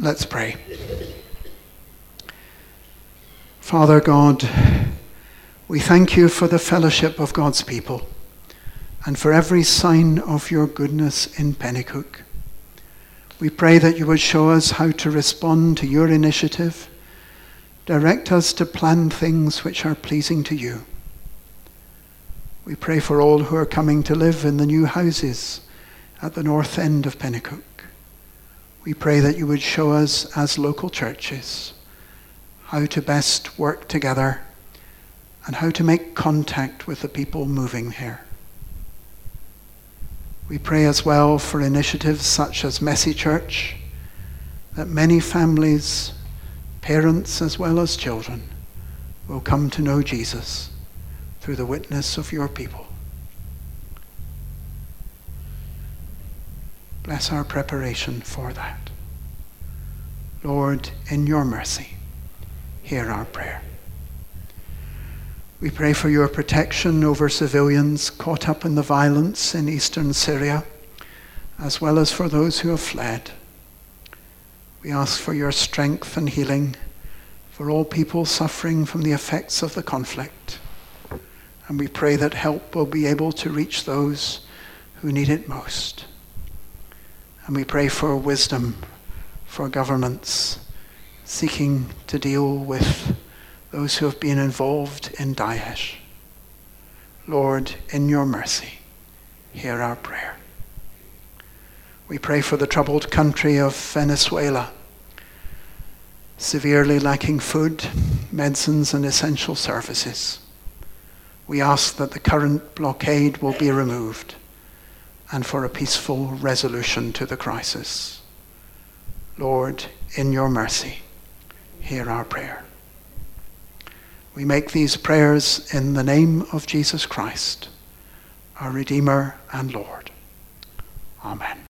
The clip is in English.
Let's pray. Father God, we thank you for the fellowship of God's people and for every sign of your goodness in Pennycook. We pray that you would show us how to respond to your initiative. Direct us to plan things which are pleasing to you. We pray for all who are coming to live in the new houses at the north end of Pennycook. We pray that you would show us as local churches how to best work together and how to make contact with the people moving here. We pray as well for initiatives such as Messy Church, that many families, parents as well as children, will come to know Jesus through the witness of your people. Bless our preparation for that. Lord, in your mercy, hear our prayer. We pray for your protection over civilians caught up in the violence in eastern Syria, as well as for those who have fled. We ask for your strength and healing for all people suffering from the effects of the conflict. And we pray that help will be able to reach those who need it most. And we pray for wisdom for governments seeking to deal with those who have been involved in Daesh. Lord, in your mercy, hear our prayer. We pray for the troubled country of Venezuela, severely lacking food, medicines, and essential services. We ask that the current blockade will be removed and for a peaceful resolution to the crisis. Lord, in your mercy, hear our prayer. We make these prayers in the name of Jesus Christ, our Redeemer and Lord. Amen.